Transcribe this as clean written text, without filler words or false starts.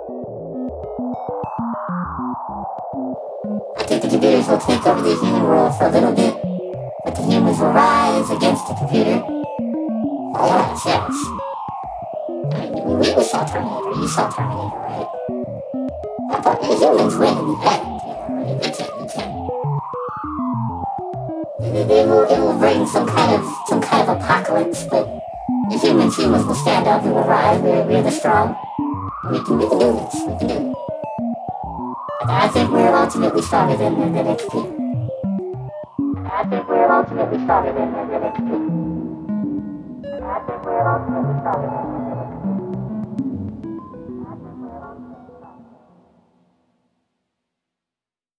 I think the computers will take over the human world for a little bit, but the humans will rise against the computer all on themselves. I mean, we saw Terminator, you saw Terminator, right? But the humans win in the end, right? It will bring some kind of apocalypse, but the humans will stand up, we will rise, we're the strong. We can do this, we can do it. I think we're ultimately stronger than the next people. I think we're ultimately stronger than the next people. I think we're ultimately stronger than the next people.